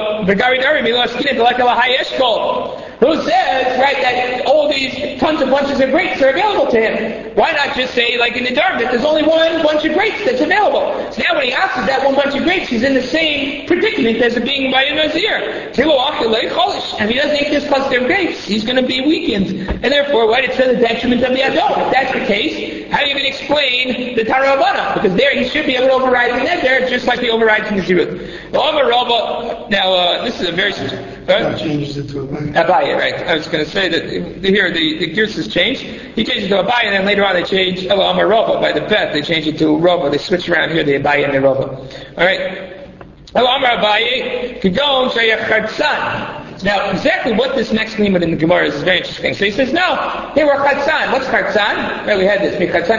who says, right, that all these tons of bunches of grapes are available to him? Why not just say, like in the Dharm, that there's only one bunch of grapes that's available? So now when he asks that one bunch of grapes, he's in the same predicament as it being by a Nazir. And if he doesn't eat this cluster of grapes, he's going to be weakened. And therefore, right, it's to the detriment of the Adon. If that's the case, how do you even explain the Tarabana? Because there he should be able to override the Nether, just like he overrides the Nazirut. Now, uh, this is a very... That changes it to Abaye. Abaye, right. I was going to say that here the, the gears has changed. He changed it to Abaye, and then later on they changed Ela Amar Rova. By the Beth, they changed it to Rova. They switched around here, the Abaye and the Rova. Alright. Ela Amar Abaye, Kigon Shayach Chatzan. Now, exactly what this next limit in the Gemara is is very interesting. So he says, no, here we're Chatzan. What's Chatzan? Right, we had this. Chatzan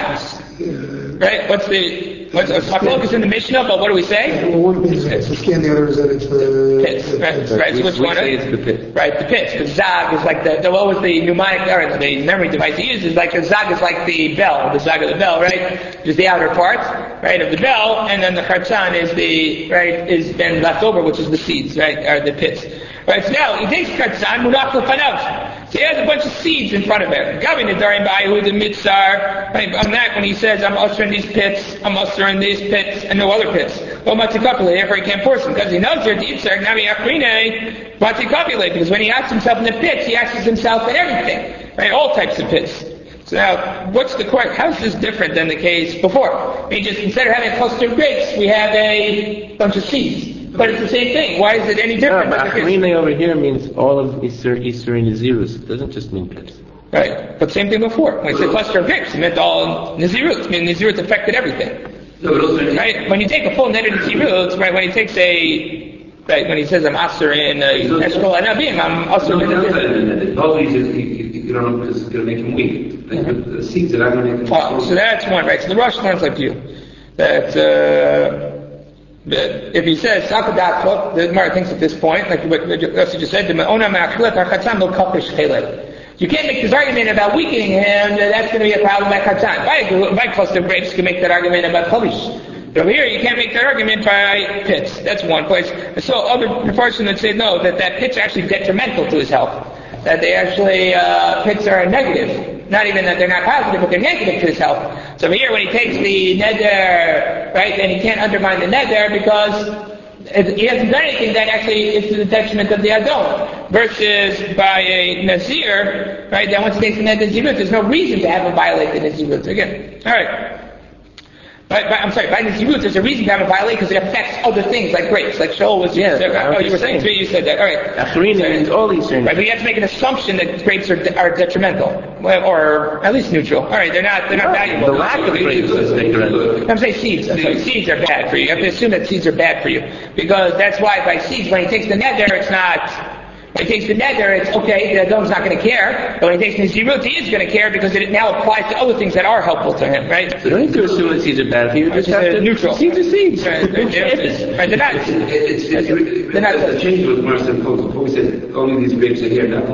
Atzak. Right? What's the... What's our focus in the Mishnah, but what do we say? Well, one is it's the skin, the other is that it's the pits. Right, pits. right. So which we one? Say it's the pit. Right, the pits. The zag is like the, the what was the mnemonic or the memory device he uses? Like the zag is like the bell, the zag of the bell, right? Just the outer part, right, of the bell, and then the chatzan is the right is then left over, which is the seeds, right, or the pits. Right. So now he takes chatzan munach l'fanav. So he has a bunch of seeds in front of him. Gavin Nadarim Ba'ahu the mitzar. Right, on that, when he says, I'm usher in these pits, I'm usher in these pits, and no other pits. Well, matikapile, therefore he can't force him, because he knows you're deep, sir, nami akrine, matikapile, because when he asks himself in the pits, he asks himself in everything. Right, all types of pits. So now, what's the question? How is this different than the case before? I mean, just instead of having a cluster of grapes, we have a bunch of seeds. But it's the same thing. Why is it any different? No, Achrine over here means all of Easter, Easter and Nazirus. It doesn't just mean pits. Right. But same thing before. When I said cluster of grapes, it meant all Nazirut. I mean, Nazirut affected everything. No, but also, right? When you take a full net of Nazirut, right, when he takes a, right, when he says, I'm Aser in Eshkol Anabim, I'm Aser in Nazirut. Probably you don't know because it's going to make him weak. Like the seeds that are going to make him oh, so that's one, right? So the Rosh learns like you. That, uh, But if he says Sakadat, the Gemara thinks at this point, like what you just said, you can't make this argument about weakening him. That's going to be a problem by Chatzan. By cluster of grapes, you can make that argument about Chalish. But over here, you can't make that argument by pits. That's one place. So other person that say no, that that pits are actually detrimental to his health. That they actually uh, pits are negative. Not even that they're not positive, but they're negative to his health. So here, when he takes the nether, right, then he can't undermine the nether because he hasn't done anything that actually is to the detriment of the Adon. Versus by a Nazir, right, that once he takes the nether Nazirut, there's no reason to have him violate the Nazirut again. Alright. By, by, I'm sorry, by Nazirut, there's a reason to have a violate because it affects other things like grapes, like Shaul was. Yeah, said, oh, you were saying, saying. you said that. All right. Acharina means all these things. Right, but you have to make an assumption that grapes are, are detrimental, or at least neutral. All right, they're not they're not valuable. The lack of grapes is detrimental. I'm saying seeds. I'm sorry, seeds are bad for you. You have to assume that seeds are bad for you because that's why by seeds, when he takes the nether, it's not. When he takes the nether, it's okay, the Adon's not going to care. But when he takes the Nazirut, he is going to care because it now applies to other things that are helpful to him, right? So you don't need to assume that seeds are bad for you. Just have to neutral. Seeds are seeds. Right, they're, they're, right, they're not. It's, it's, it's, it's, they're not. the change with Marcel Post. Before we said only these grapes are here, not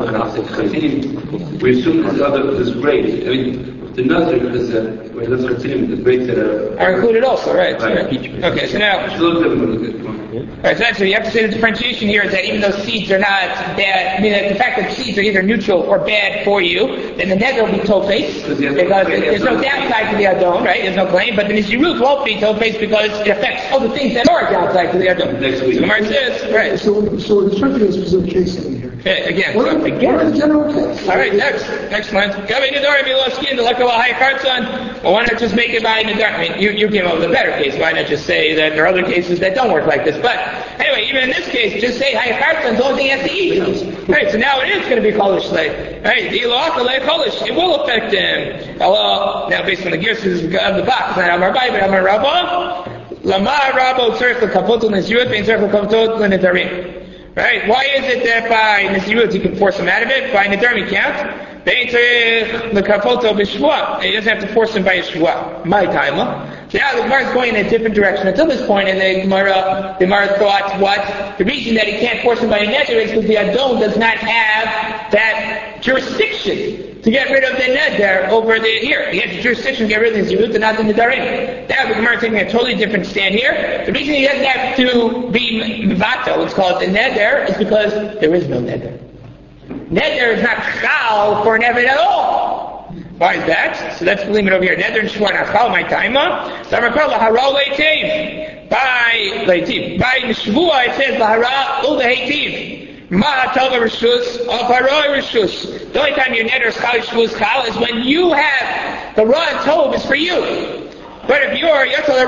Chatzim. We assume this other this grapes. I mean, the Nazir is uh, where that's Chatzim, the grapes that are Are included also, right? Right. right. Okay, so now. It's a little different. Right, so actually you have to say the differentiation here is that even though seeds are not bad, I mean the fact that seeds are either neutral or bad for you, then the nether will be told-face, because there's no downside to the Adon, right? There's no claim, but the Nazirut won't be told-face because it affects other things that are downside to the Adon. Next week. So Gemara says, right. So, so we're describing a specific case in here. Okay, again. What So, are, again. what are the general cases? All right, next, next one. Gabi Nadar Milovsky and the Lakawa Hayakartson. Well, why not just make it by Nadar? I mean, you, you came up with a better case. Why not just say that there are other cases that don't work like this? But anyway, even in this case, just say Hayakartson is the only thing he has to eat. Right, so now it is going to be Cholish Lay. Right, the Ilakale Cholish, it will affect him. Hello, now based on the gears of the box, not Amar Bai, but Amar Rabba. Lama Rabba Tzerich L'Kapotul Nezirut, Vein Tzerich L'Kapotul L'Nedarim. Right? Why is it that by Nazirut you can force him out of it? By Nadarim you can't? The Kapoto B'Shvua. He doesn't have to force him by a Shvua. My time. So now the Gemara is going in a different direction. Until this point, and the Gemara, the Gemara thought what? The reason that he can't force him by a Neder is because the Adon does not have that jurisdiction to get rid of the Neder over the here. He has the jurisdiction to get rid of the Zirut and not the Nedarim. Now the Gemara is taking a totally different stand here. The reason he doesn't have to be Mivato, let's call it the Neder, is because there is no Neder. Neder is not chal for an Eved at all. Why is that? So let's leave it over here. Neder and Shua not chal, my taima. Samakar lahara leitiv. By leitiv. By Shvua it says lahara ul heitiv. Ma tava rishus of haroi rishus. The only time your Neder is chal, Shvua is chal, is when you have the raw and tov is for you. But if you're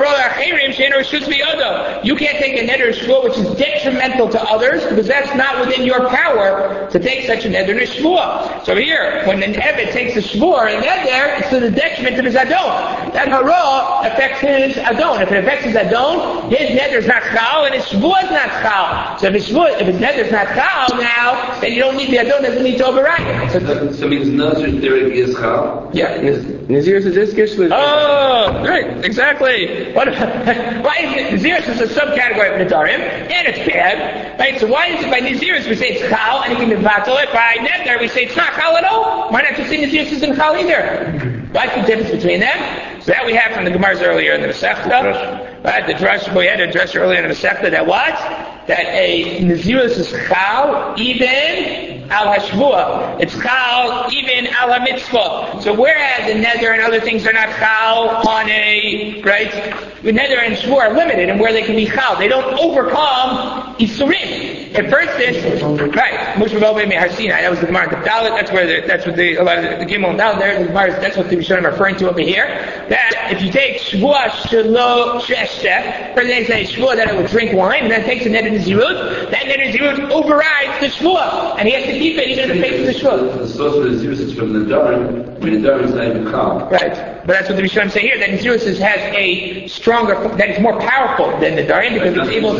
you can't take a neder shvua which is detrimental to others because that's not within your power to take such a neder shvua. So here, when an Eved takes a shvua and neder, it's to the detriment of his adon. That hara affects his adon. If it affects his adon, his neder is not chal and his shvua is not chal. So if his shvua, if his neder is not chal now, then you don't need the adon, doesn't need to override it. So, so, so means Nazir theory is chal? Yeah. Nazir says this gives Oh, right. Exactly. What? Why is Nazirus is a subcategory of Nadarim, and it's bad, right? So why is it by Nazirus we say it's Chal, and you can Mevatel it? By Neder we say it's not Chal at all. Why not just say Nazirus isn't Chal either? What's the difference between them? So that we have from the Gemaras earlier in the Masechta. Right? The Drush, we had a Drush earlier in the Masechta that what? That a Nazirus is Chal even al hashvua. It's chal even al ha-mitzvah. So whereas the neder and other things are not chal on a, right? The neder and shvua are limited in where they can be chal. They don't overcome isurim. At first this, right, Moshe Rabbeinu made Har Sinai, that was the Gemara in the Dalet, that's where the, that's what the, a lot of the, the Gimel down there, the Gemara, that's what the Rishonim are referring to over here. That if you take shvua shelo sheshteh, first they say shvua that it would drink wine, and then takes a neder zirut, that neder zirut overrides the shvua, and he has to keep it even in the face of the shvua. The source of the zirut is from the Nedarim, I mean Nedarim is not even chal. Right. But that's what the Rishonim say here, that Nazirus has a stronger, that is more powerful than the Darim because it's able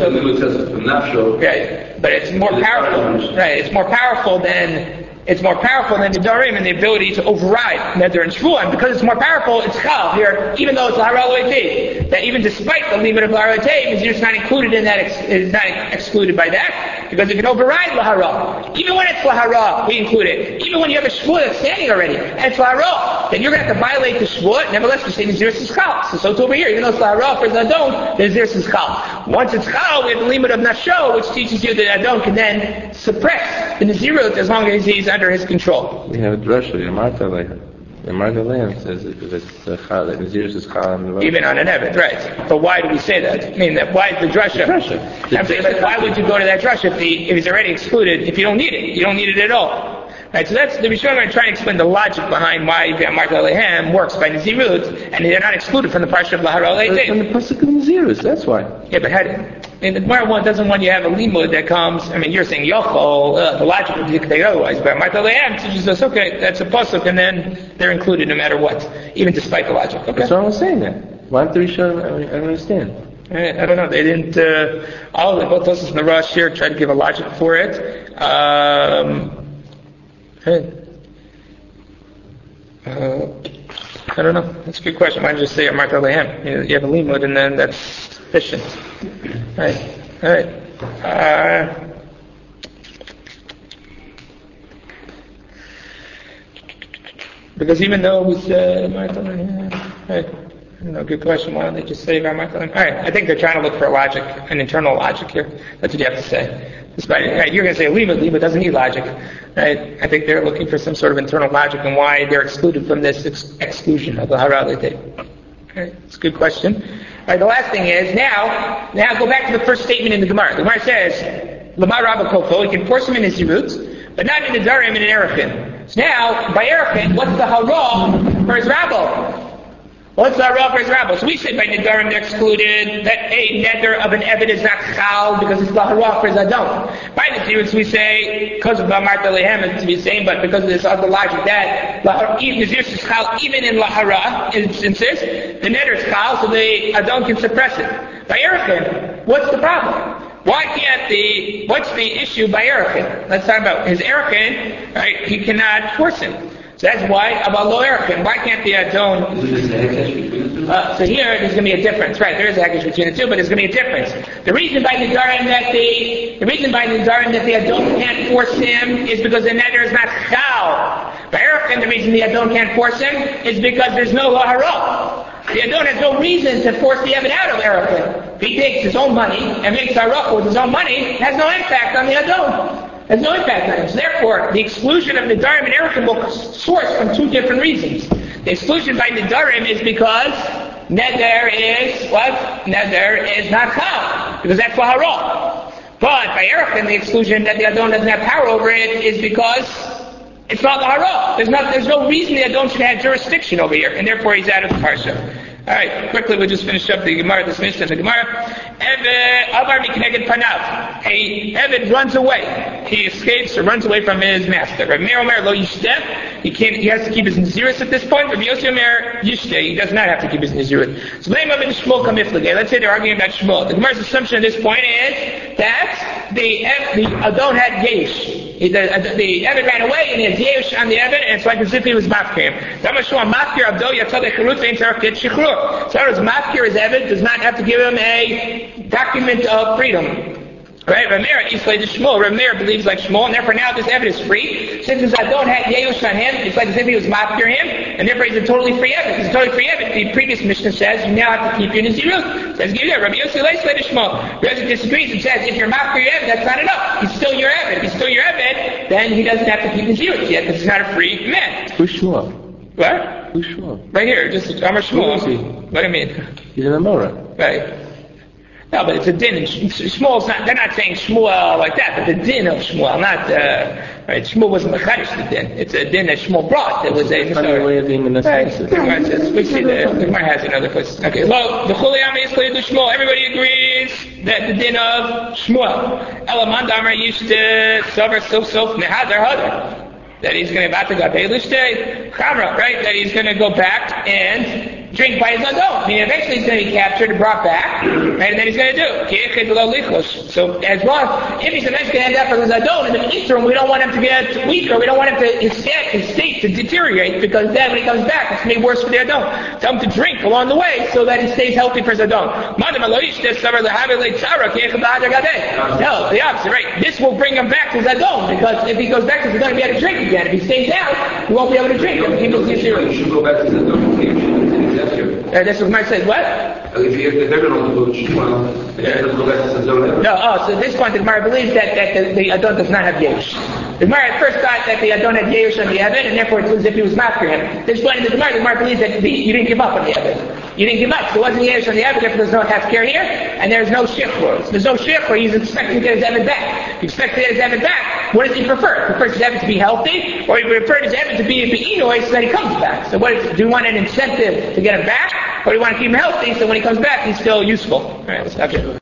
to... Right. But it's more powerful. Right. It's more powerful than... It's more powerful than the Darim in the ability to override Neder and Shvua. And because it's more powerful, it's Chal here, even though it's Lahara Loitev. That even despite the limit of Lahara Loitev, Nazirus is not included in that, is not excluded by that, because it can override Lahara. Even when it's Lahara, we include it. Even when you have a Shvua that's standing already, and it's Lahara, then you're going to have to violate the Shvua. Nevertheless, we say Nazirus is Chal. So, so to over here, even though it's Lahara for Zadon, Nazirus is Chal. Once it's Chal, we have the limit of Nasho, which teaches you that Adon can then suppress the Nazirut as long as he's under his control. We have a drush, the Martha The Martha Lamb says that it's uh, chal, that Nazirus is chal on the road. Even on an Eved, right. But why do we say that? I mean, that why the drasha? I'm saying, but why would you go to that drasha if, he, if he's already excluded, if you don't need it? You don't need it at all. Right, so that's the Rishonim are trying to explain the logic behind why Ve'amarta Alehem works by Nazirut, and they're not excluded from the parsha of Lahara Leitei. From the pasuk of Nazirus, that's why. Yeah, but how do, and the Gemara one doesn't want you to have a limud that comes. I mean, you're saying Yochol, uh, the logic would dictate otherwise. But Ve'amarta Alehem teaches us, okay, that's a pasuk, and then they're included no matter what, even despite the logic. Okay. That's why I was saying that. Why don't the Rishonim? I, mean, I don't understand. I don't know. They didn't. Uh, all of the both Tosfos and the Rosh here tried to give a logic for it. Um, hey. Uh, I don't know. That's a good question. Why don't you just say Amarta Lehem? You, you have a limud, and then that's sufficient. All right. All right. Uh, because even though we said Amarta Lehem, right. No, good question. Why don't they just say Amarta Lehem? All right. I think they're trying to look for a logic, an internal logic here. That's what you have to say. Despite, right, you're going to say limud. Limud doesn't need logic. Right? I think they're looking for some sort of internal logic and why they're excluded from this ex- exclusion of the Hara Leitei. Okay, it's a good question. All right, the last thing is now. Now go back to the first statement in the Gemara. The Gemara says, "Lamar Rabba Kofo." You can force him in his zirut, but not in the darim and in erachin. So now by erachin, what's the hara for his rabbo? What's the hara for his rabbo? So we say by nedarim they're excluded that a neder of an eved is not chal because it's the hara for his adon. By the ziruts we say because of Amarta Lehem it's to be same, but because of this other logic that even the zirut is chal even in lahara instances the neder is chal, so the adon can suppress it. By erachin, what's the problem? Why can't the what's the issue by erachin? Let's talk about his erachin. Right, he cannot force him. So that's why about lo erachin. Why can't the adon? Uh, so here there's going to be a difference, right? There is a haggis between the two, but there's going to be a difference. The reason by Nidarim that the the reason by Nidarim that the adon can't force him is because the neder is not chal. By erachin, the reason the adon can't force him is because there's no lahara. The adon has no reason to force the eved out of erachin. If he takes his own money and makes haracha with his own money, it has no impact on the adon. It has no impact on him. So therefore, the exclusion of Nidarim and erachin will source from two different reasons. The exclusion by Nidarim is because Neder is what? Neder is not chal, because that's lahara. But by erachin, the exclusion that the adon doesn't have power over it is because it's not lahara. There's not. There's no reason the adon should have jurisdiction over here, and therefore he's out of the parsha. All right, quickly we'll just finish up the Gemara, this Mishnah, the Gemara. Eved avar mikneged panav. A Eved runs away. He escapes or runs away from his master. Rav Meir Omer lo yishteh. He can't. He has to keep his nazirus at this point. Rav Yossi Omer yishteh. He does not have to keep his nazirus. So Leima ben Shmuel kamiflageh. Let's say they're arguing about Shmuel. The Gemara's assumption at this point is that the the Adon had yesh. The, the, the Eved ran away and he had yesh on the Eved, and it's like as if he was mafkir. Damashua mafkir abdo yatzad echirut ve'in tarakit shichrur. So as mafkir his Eved does not have to give him a document of freedom. Right? Rameir Islay the Shmuel. Rameir believes like Shmuel, and therefore now this Eved is free. Since his Adon had Yehush on him, it's like as if he was mafkir him, and therefore he's a totally free Eved. He's a totally free Eved. The previous Mishnah says you now have to keep your Nazirut. Says give you that. Rabbi Yossi Islay the Shmuel. Rabbi disagrees and says if you're mafkir your Eved, that's not enough. He's still your Eved. If he's still your Eved, then he doesn't have to keep Nazirut yet because he's not a free man. Who's Shmuel? What? Who's Shmuel? Right here, just Amar Shmuel. What do you mean? He's an Amora. Right. No, but it's a din. Shmuel's not, they're not saying Shmuel like that, but the din of Shmuel, not, uh, right, Shmuel wasn't mechadish the din. It's a din that Shmuel brought. It was a, funny way of being in the right. The Gemara says, we see the, the Gemara has another place. Okay, well, the Chuliyama is clear to Shmuel. Everybody agrees that the din of Shmuel. Elamand Amar used to suffer so so nehadar hadar. That he's going to back to Gabei Lishtei Chamra, right? That he's going to go back and drink by his adon. I mean, eventually he's going to be captured and brought back, right? And then he's going to do. So as well, if he's eventually going to end up with his adon, in the interim, we don't want him to get weaker. We don't want him to his state, his state to deteriorate, because then when he comes back, it's going to be worse for the adon. Tell him to drink along the way so that he stays healthy for his adon. No, the opposite, right? This will bring him back to his adon, because if he goes back to his adon, he'll be able to drink again. If he stays out, he won't be able to drink. He will be You should go back to the adon. Uh, that's what Mike says. What? If, you, if they're going to go to Shmuel, they have to go back to the zone. No, oh, so at this point the Gemara believes that, that the, the Adon does not have Yesh. The Gemara at first thought that the Adon had Yerush on the Eved, and therefore it's as if he was mad for him. This point in the Gemara, the Gemara believes that the, you didn't give up on the Eved. You didn't give up. There wasn't Yerush on the Eved, therefore there's no Hefker here, and there's no Shechur. So there's no Shechur. He's expecting to get his Eved back. If he expects to get his Eved back, what does he prefer? He prefers his Eved to be healthy, or he prefers his Eved to be a Be'inoi so that he comes back. So what is, do you want an incentive to get him back, or do you want to keep him healthy so when he comes back he's still useful? All right, let's stop here.